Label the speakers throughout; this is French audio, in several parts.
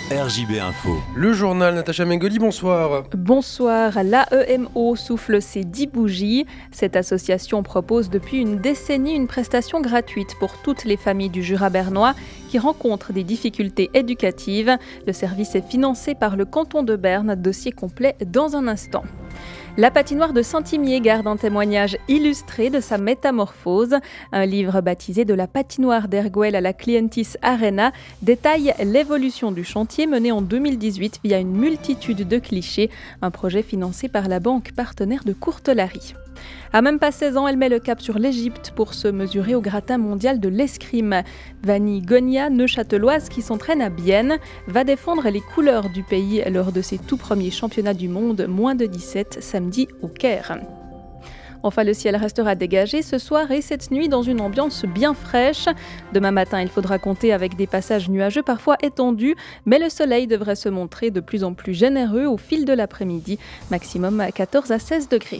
Speaker 1: RJB Info.
Speaker 2: Le journal, Natacha Mengoli, bonsoir.
Speaker 3: Bonsoir, l'AEMO souffle ses 10 bougies. Cette association propose depuis une décennie une prestation gratuite pour toutes les familles du Jura bernois qui rencontrent des difficultés éducatives. Le service est financé par le canton de Berne, dossier complet dans un instant. La patinoire de Saint-Imier garde un témoignage illustré de sa métamorphose. Un livre baptisé de la patinoire d'Erguel à la Clientis Arena détaille l'évolution du chantier mené en 2018 via une multitude de clichés, un projet financé par la banque partenaire de Courtelary. À même pas 16 ans, elle met le cap sur l'Égypte pour se mesurer au gratin mondial de l'escrime. Vanny Gonia, neuchâteloise qui s'entraîne à Bienne, va défendre les couleurs du pays lors de ses tout premiers championnats du monde, moins de 17, samedi au Caire. Enfin, le ciel restera dégagé ce soir et cette nuit dans une ambiance bien fraîche. Demain matin, il faudra compter avec des passages nuageux parfois étendus, mais le soleil devrait se montrer de plus en plus généreux au fil de l'après-midi, maximum 14 à 16 degrés.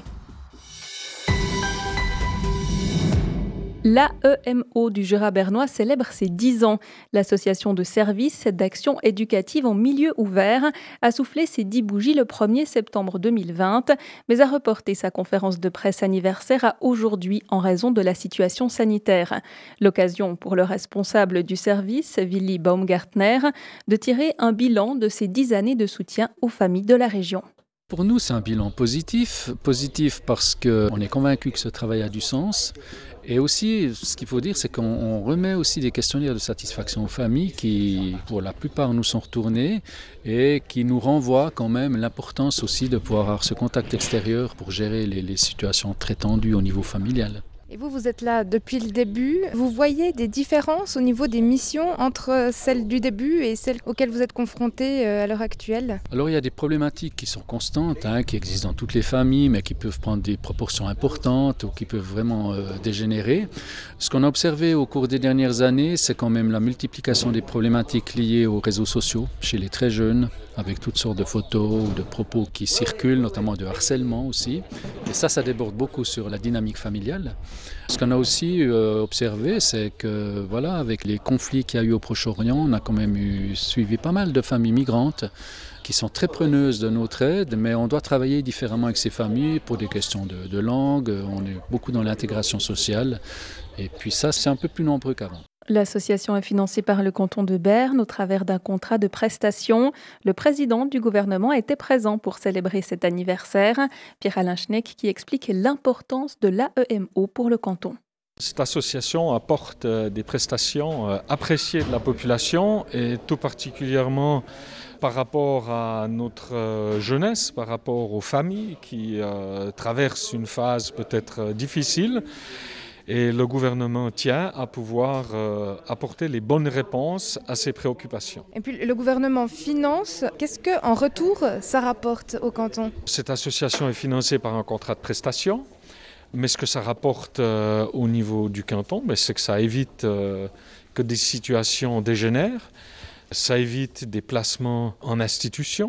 Speaker 3: L'AEMO du Jura bernois célèbre ses 10 ans. L'association de services d'action éducative en milieu ouvert a soufflé ses 10 bougies le 1er septembre 2020, mais a reporté sa conférence de presse anniversaire à aujourd'hui en raison de la situation sanitaire. L'occasion pour le responsable du service, Willy Baumgartner, de tirer un bilan de ces 10 années de soutien aux familles de la région.
Speaker 4: Pour nous, c'est un bilan positif. Positif parce qu'on est convaincu que ce travail a du sens. Et aussi, ce qu'il faut dire, c'est qu'on remet aussi des questionnaires de satisfaction aux familles qui, pour la plupart, nous sont retournés et qui nous renvoient quand même l'importance aussi de pouvoir avoir ce contact extérieur pour gérer les situations très tendues au niveau familial.
Speaker 5: Et vous êtes là depuis le début. Vous voyez des différences au niveau des missions entre celles du début et celles auxquelles vous êtes confrontés à l'heure actuelle ?
Speaker 4: Alors il y a des problématiques qui sont constantes, qui existent dans toutes les familles, mais qui peuvent prendre des proportions importantes ou qui peuvent vraiment dégénérer. Ce qu'on a observé au cours des dernières années, c'est quand même la multiplication des problématiques liées aux réseaux sociaux chez les très jeunes, avec toutes sortes de photos ou de propos qui circulent, notamment de harcèlement aussi. Et ça déborde beaucoup sur la dynamique familiale. Ce qu'on a aussi observé, c'est que voilà, avec les conflits qu'il y a eu au Proche-Orient, on a quand même suivi pas mal de familles migrantes qui sont très preneuses de notre aide, mais on doit travailler différemment avec ces familles pour des questions de langue. On est beaucoup dans l'intégration sociale. Et puis ça, c'est un peu plus nombreux qu'avant.
Speaker 3: L'association est financée par le canton de Berne au travers d'un contrat de prestation. Le président du gouvernement était présent pour célébrer cet anniversaire. Pierre-Alain Schneck qui explique l'importance de l'AEMO pour le canton.
Speaker 6: Cette association apporte des prestations appréciées de la population et tout particulièrement par rapport à notre jeunesse, par rapport aux familles qui traversent une phase peut-être difficile. Et le gouvernement tient à pouvoir apporter les bonnes réponses à ces préoccupations.
Speaker 5: Et puis le gouvernement finance. Qu'est-ce qu'en retour ça rapporte au canton ?
Speaker 6: Cette association est financée par un contrat de prestation. Mais ce que ça rapporte au niveau du canton, c'est que ça évite que des situations dégénèrent. Ça évite des placements en institution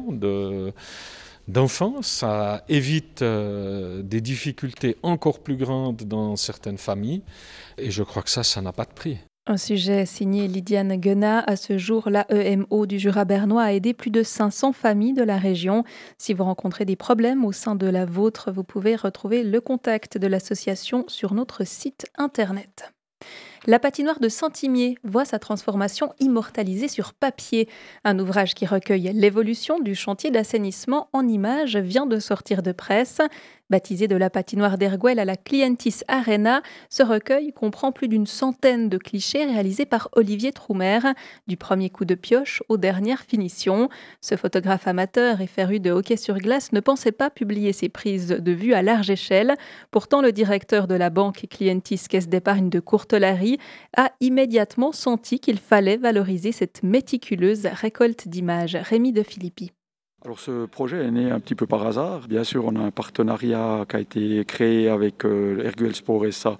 Speaker 6: d'enfants, ça évite des difficultés encore plus grandes dans certaines familles et je crois que ça n'a pas de prix.
Speaker 3: Un sujet signé Lydiane Guenat. À ce jour, l'AEMO du Jura bernois a aidé plus de 500 familles de la région. Si vous rencontrez des problèmes au sein de la vôtre, vous pouvez retrouver le contact de l'association sur notre site internet. La patinoire de Saint-Imier voit sa transformation immortalisée sur papier. Un ouvrage qui recueille l'évolution du chantier d'assainissement en images vient de sortir de presse. Baptisé de la patinoire d'Erguel à la Clientis Arena, ce recueil comprend plus d'une centaine de clichés réalisés par Olivier Troumer, du premier coup de pioche aux dernières finitions. Ce photographe amateur et féru de hockey sur glace ne pensait pas publier ses prises de vue à large échelle. Pourtant, le directeur de la banque Clientis Caisse d'épargne de Courtelary a immédiatement senti qu'il fallait valoriser cette méticuleuse récolte d'images. Rémi de Philippi.
Speaker 7: Alors ce projet est né un petit peu par hasard. Bien sûr, on a un partenariat qui a été créé avec Erguel Sport SA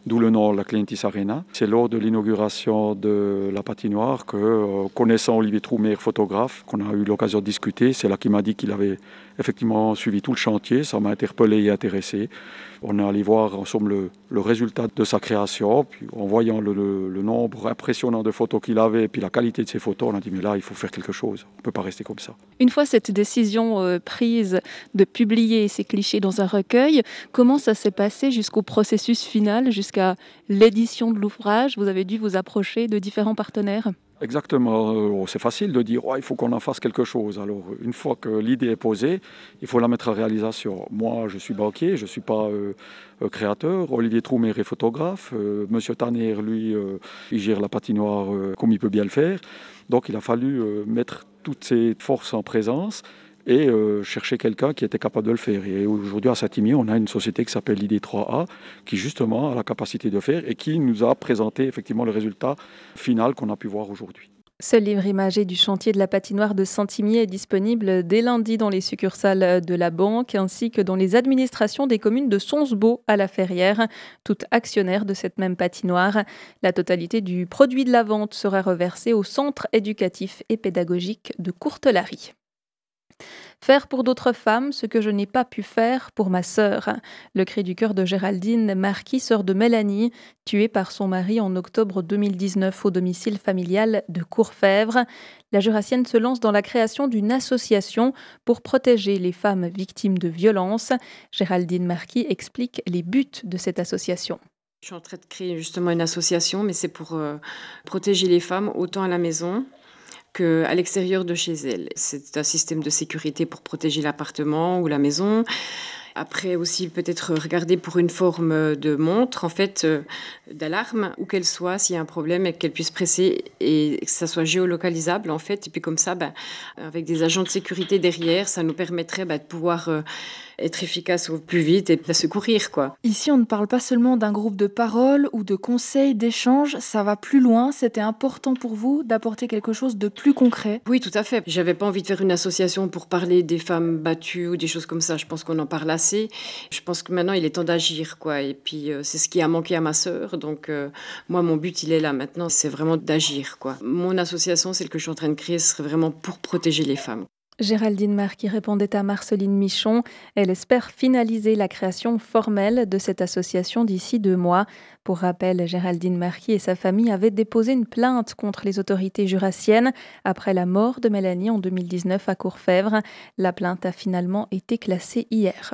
Speaker 7: d'où le nom la Clientis Arena. C'est lors de l'inauguration de la patinoire que, connaissant Olivier Troumer, photographe, qu'on a eu l'occasion de discuter, c'est là qu'il m'a dit qu'il avait effectivement suivi tout le chantier. Ça m'a interpellé et intéressé. On est allé voir ensemble le résultat de sa création. Puis en voyant le nombre impressionnant de photos qu'il avait et puis la qualité de ses photos, on a dit mais là, il faut faire quelque chose. On ne peut pas rester comme ça.
Speaker 3: Une fois cette décision prise de publier ces clichés dans un recueil, comment ça s'est passé jusqu'au processus final, jusqu'à l'édition de l'ouvrage? Vous avez dû vous approcher de différents partenaires?
Speaker 7: Exactement. C'est facile de dire il faut qu'on en fasse quelque chose. Alors, une fois que l'idée est posée, il faut la mettre en réalisation. Moi, je suis banquier, je ne suis pas créateur. Olivier Troumer est photographe. Monsieur Tanner, lui, il gère la patinoire comme il peut bien le faire. Donc, il a fallu mettre toutes ses forces en présence et chercher quelqu'un qui était capable de le faire. Et aujourd'hui, à Saint-Imier, on a une société qui s'appelle l'ID3A, qui justement a la capacité de faire et qui nous a présenté effectivement le résultat final qu'on a pu voir aujourd'hui.
Speaker 3: Ce livre imagé du chantier de la patinoire de Saint-Imier est disponible dès lundi dans les succursales de la banque ainsi que dans les administrations des communes de Sonsbeau à la Ferrière, toutes actionnaires de cette même patinoire. La totalité du produit de la vente sera reversée au centre éducatif et pédagogique de Courtelary. Faire pour d'autres femmes ce que je n'ai pas pu faire pour ma sœur. Le cri du cœur de Géraldine Marquis, sœur de Mélanie, tuée par son mari en octobre 2019 au domicile familial de Courfèvre. La Jurassienne se lance dans la création d'une association pour protéger les femmes victimes de violences. Géraldine Marquis explique les buts de cette association.
Speaker 1: Je suis en train de créer justement une association, mais c'est pour protéger les femmes autant à la maison qu'à l'extérieur de chez elles. C'est un système de sécurité pour protéger l'appartement ou la maison. Après aussi peut-être regarder pour une forme de montre, en fait, d'alarme, où qu'elle soit, s'il y a un problème, et qu'elle puisse presser et que ça soit géolocalisable en fait. Et puis comme ça, avec des agents de sécurité derrière, ça nous permettrait de pouvoir être efficace au plus vite et la secourir, quoi.
Speaker 8: Ici, on ne parle pas seulement d'un groupe de parole ou de conseils, d'échanges, ça va plus loin. C'était important pour vous d'apporter quelque chose de plus concret?
Speaker 1: Oui, tout à fait. J'avais pas envie de faire une association pour parler des femmes battues ou des choses comme ça. Je pense qu'on en parle assez. Je pense que maintenant, il est temps d'agir, quoi. Et puis, c'est ce qui a manqué à ma sœur. Donc, moi, mon but, il est là maintenant. C'est vraiment d'agir, quoi. Mon association, celle que je suis en train de créer, ce serait vraiment pour protéger les femmes.
Speaker 3: Géraldine Marquis répondait à Marceline Michon. Elle espère finaliser la création formelle de cette association d'ici 2 mois. Pour rappel, Géraldine Marquis et sa famille avaient déposé une plainte contre les autorités jurassiennes après la mort de Mélanie en 2019 à Courfèvre. La plainte a finalement été classée hier.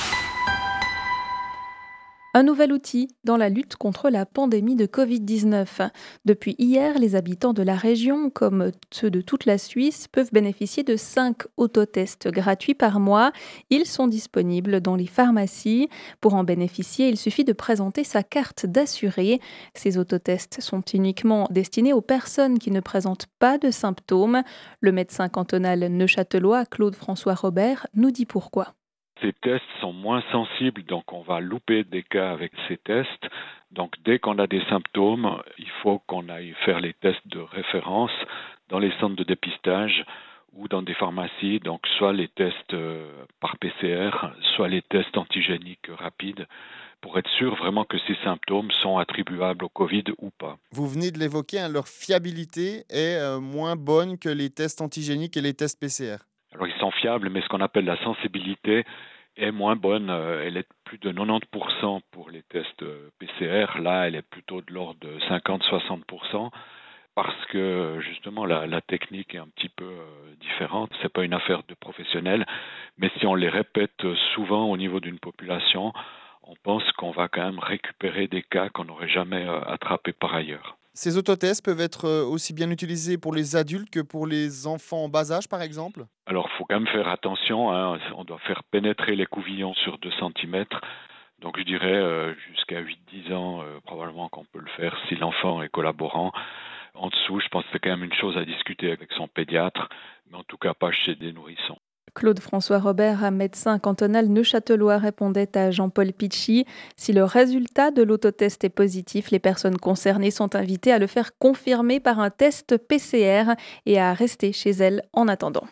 Speaker 3: Un nouvel outil dans la lutte contre la pandémie de Covid-19. Depuis hier, les habitants de la région, comme ceux de toute la Suisse, peuvent bénéficier de 5 autotests gratuits par mois. Ils sont disponibles dans les pharmacies. Pour en bénéficier, il suffit de présenter sa carte d'assuré. Ces autotests sont uniquement destinés aux personnes qui ne présentent pas de symptômes. Le médecin cantonal neuchâtelois, Claude-François Robert, nous dit pourquoi.
Speaker 9: Ces tests sont moins sensibles, donc on va louper des cas avec ces tests. Donc dès qu'on a des symptômes, il faut qu'on aille faire les tests de référence dans les centres de dépistage ou dans des pharmacies, donc soit les tests par PCR, soit les tests antigéniques rapides, pour être sûr vraiment que ces symptômes sont attribuables au Covid ou pas.
Speaker 10: Vous venez de l'évoquer, leur fiabilité est moins bonne que les tests antigéniques et les tests PCR.
Speaker 9: Alors ils sont fiables, mais ce qu'on appelle la sensibilité est moins bonne. Elle est plus de 90% pour les tests PCR. Là, elle est plutôt de l'ordre de 50-60%. Parce que justement la technique est un petit peu différente. C'est pas une affaire de professionnels, mais si on les répète souvent au niveau d'une population, on pense qu'on va quand même récupérer des cas qu'on n'aurait jamais attrapés par ailleurs.
Speaker 10: Ces autotests peuvent être aussi bien utilisés pour les adultes que pour les enfants en bas âge, par exemple?
Speaker 9: Alors, il faut quand même faire attention. On doit faire pénétrer les couvillons sur 2 cm. Donc, je dirais jusqu'à 8-10 ans, probablement qu'on peut le faire si l'enfant est collaborant. En dessous, je pense que c'est quand même une chose à discuter avec son pédiatre, mais en tout cas pas chez des nourrissons.
Speaker 3: Claude-François Robert, un médecin cantonal neuchâtelois, répondait à Jean-Paul Pichy. Si le résultat de l'autotest est positif, les personnes concernées sont invitées à le faire confirmer par un test PCR et à rester chez elles en attendant.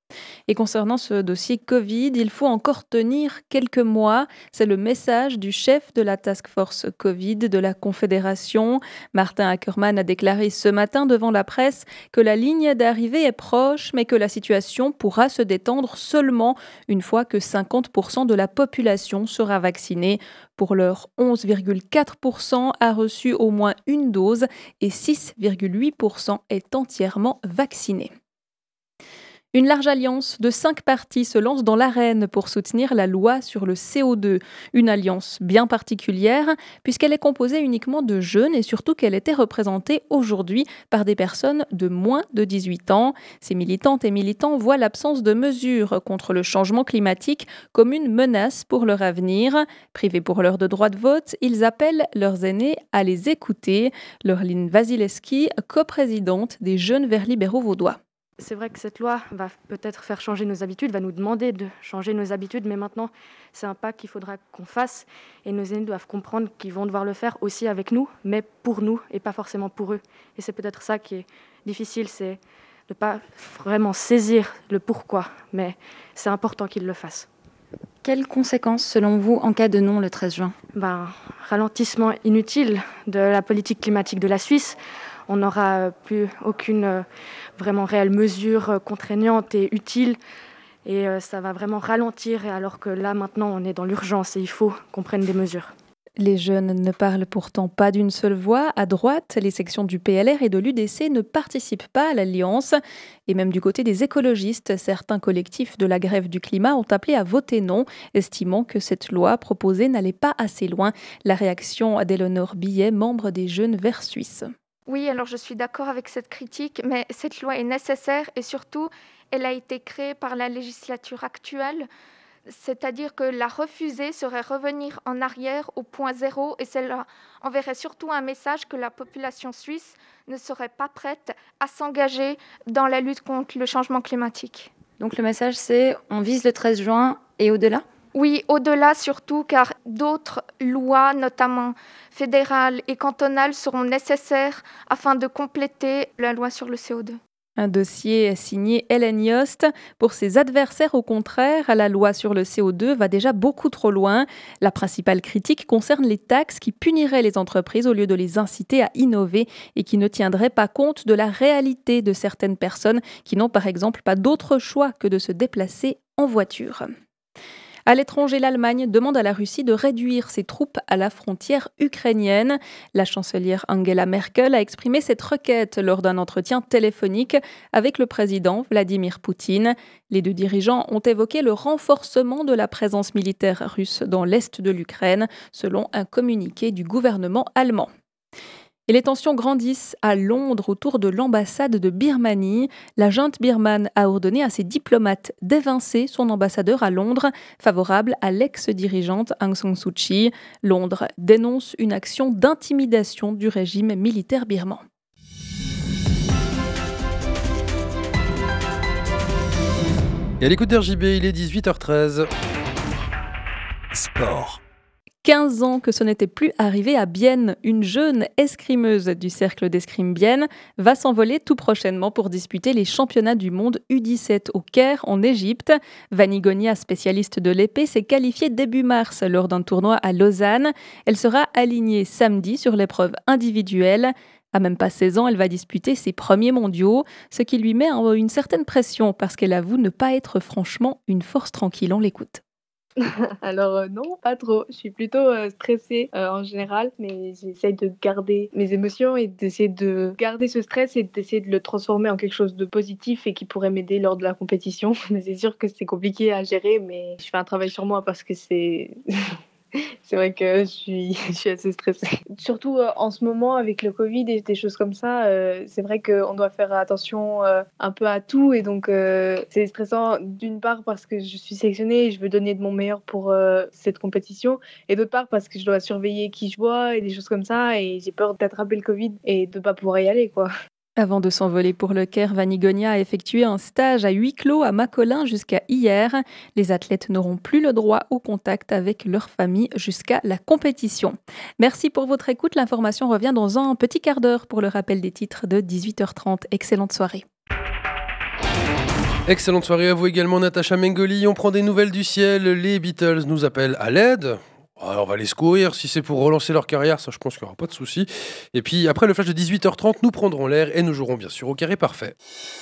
Speaker 3: Et concernant ce dossier Covid, il faut encore tenir quelques mois. C'est le message du chef de la Task Force Covid de la Confédération. Martin Ackermann a déclaré ce matin devant la presse que la ligne d'arrivée est proche, mais que la situation pourra se détendre seulement une fois que 50% de la population sera vaccinée. Pour l'heure, 11,4% a reçu au moins une dose et 6,8% est entièrement vacciné. Une large alliance de 5 partis se lance dans l'arène pour soutenir la loi sur le CO2. Une alliance bien particulière puisqu'elle est composée uniquement de jeunes et surtout qu'elle était représentée aujourd'hui par des personnes de moins de 18 ans. Ces militantes et militants voient l'absence de mesures contre le changement climatique comme une menace pour leur avenir. Privés pour l'heure de droit de vote, ils appellent leurs aînés à les écouter. Laureline Wasilewski, coprésidente des Jeunes Verts libéraux vaudois.
Speaker 11: C'est vrai que cette loi va peut-être faire changer nos habitudes, va nous demander de changer nos habitudes, mais maintenant, c'est un pas qu'il faudra qu'on fasse et nos aînés doivent comprendre qu'ils vont devoir le faire aussi avec nous, mais pour nous et pas forcément pour eux. Et c'est peut-être ça qui est difficile, c'est de ne pas vraiment saisir le pourquoi, mais c'est important qu'ils le fassent.
Speaker 12: Quelles conséquences, selon vous, en cas de non le 13 juin ?
Speaker 11: Ralentissement inutile de la politique climatique de la Suisse. On n'aura plus aucune vraiment réelle mesure contraignante et utile. Et ça va vraiment ralentir, alors que là, maintenant, on est dans l'urgence et il faut qu'on prenne des mesures.
Speaker 3: Les jeunes ne parlent pourtant pas d'une seule voix. À droite, les sections du PLR et de l'UDC ne participent pas à l'Alliance. Et même du côté des écologistes, certains collectifs de la grève du climat ont appelé à voter non, estimant que cette loi proposée n'allait pas assez loin. La réaction d'Éléonore Billet, membre des Jeunes Verts suisses.
Speaker 13: Oui, alors je suis d'accord avec cette critique, mais cette loi est nécessaire et surtout, elle a été créée par la législature actuelle. C'est-à-dire que la refuser serait revenir en arrière au point zéro et cela enverrait surtout un message que la population suisse ne serait pas prête à s'engager dans la lutte contre le changement climatique.
Speaker 12: Donc le message c'est on vise le 13 juin et au-delà ?
Speaker 13: Oui, au-delà surtout car d'autres lois, notamment fédérales et cantonales, seront nécessaires afin de compléter la loi sur le CO2.
Speaker 3: Un dossier signé Hélène Yost. Pour ses adversaires, au contraire, la loi sur le CO2 va déjà beaucoup trop loin. La principale critique concerne les taxes qui puniraient les entreprises au lieu de les inciter à innover et qui ne tiendraient pas compte de la réalité de certaines personnes qui n'ont par exemple pas d'autre choix que de se déplacer en voiture. À l'étranger, l'Allemagne demande à la Russie de réduire ses troupes à la frontière ukrainienne. La chancelière Angela Merkel a exprimé cette requête lors d'un entretien téléphonique avec le président Vladimir Poutine. Les deux dirigeants ont évoqué le renforcement de la présence militaire russe dans l'est de l'Ukraine, selon un communiqué du gouvernement allemand. Et les tensions grandissent à Londres autour de l'ambassade de Birmanie. La junte birmane a ordonné à ses diplomates d'évincer son ambassadeur à Londres, favorable à l'ex-dirigeante Aung San Suu Kyi. Londres dénonce une action d'intimidation du régime militaire birman.
Speaker 2: Et à l'écoute d'RJB, il est 18h13. Sport.
Speaker 3: 15 ans que ce n'était plus arrivé à Bienne. Une jeune escrimeuse du cercle d'escrime Bienne va s'envoler tout prochainement pour disputer les championnats du monde U17 au Caire en Égypte. Vanni Gonia, spécialiste de l'épée, s'est qualifiée début mars lors d'un tournoi à Lausanne. Elle sera alignée samedi sur l'épreuve individuelle. À même pas 16 ans, elle va disputer ses premiers mondiaux, ce qui lui met une certaine pression parce qu'elle avoue ne pas être franchement une force tranquille. On l'écoute.
Speaker 14: Alors non, pas trop. Je suis plutôt stressée en général, mais j'essaye de garder mes émotions et d'essayer de garder ce stress et d'essayer de le transformer en quelque chose de positif et qui pourrait m'aider lors de la compétition. Mais c'est sûr que c'est compliqué à gérer, mais je fais un travail sur moi parce que c'est... C'est vrai que je suis assez stressée. Surtout en ce moment avec le Covid et des choses comme ça, c'est vrai qu'on doit faire attention un peu à tout et donc c'est stressant d'une part parce que je suis sélectionnée et je veux donner de mon meilleur pour cette compétition et d'autre part parce que je dois surveiller qui je vois et des choses comme ça et j'ai peur d'attraper le Covid et de ne pas pouvoir y aller, quoi.
Speaker 3: Avant de s'envoler pour le Caire, Vanni Gonia a effectué un stage à huis clos à Macolin jusqu'à hier. Les athlètes n'auront plus le droit au contact avec leur famille jusqu'à la compétition. Merci pour votre écoute. L'information revient dans un petit quart d'heure pour le rappel des titres de 18h30. Excellente soirée.
Speaker 2: Excellente soirée à vous également, Natacha Mengoli. On prend des nouvelles du ciel. Les Beatles nous appellent à l'aide. Alors on va les secourir, si c'est pour relancer leur carrière, ça je pense qu'il n'y aura pas de souci. Et puis après le flash de 18h30, nous prendrons l'air et nous jouerons bien sûr au carré parfait.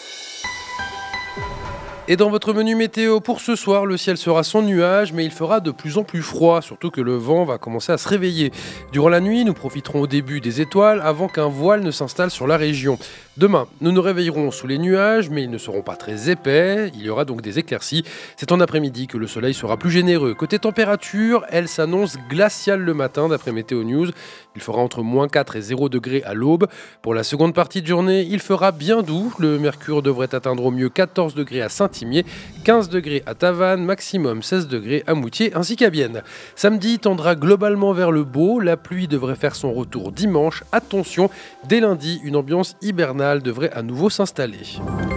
Speaker 2: Et dans votre menu météo pour ce soir, le ciel sera sans nuages, mais il fera de plus en plus froid, surtout que le vent va commencer à se réveiller. Durant la nuit, nous profiterons au début des étoiles avant qu'un voile ne s'installe sur la région. Demain, nous nous réveillerons sous les nuages, mais ils ne seront pas très épais. Il y aura donc des éclaircies. C'est en après-midi que le soleil sera plus généreux. Côté température, elle s'annonce glaciale le matin d'après Météo News. Il fera entre -4 et 0 degrés à l'aube. Pour la seconde partie de journée, il fera bien doux. Le mercure devrait atteindre au mieux 14 degrés à Saint-Imier, 15 degrés à Tavannes, maximum 16 degrés à Moutier ainsi qu'à Bienne. Samedi tendra globalement vers le beau. La pluie devrait faire son retour dimanche. Attention, dès lundi, une ambiance hivernale devrait à nouveau s'installer.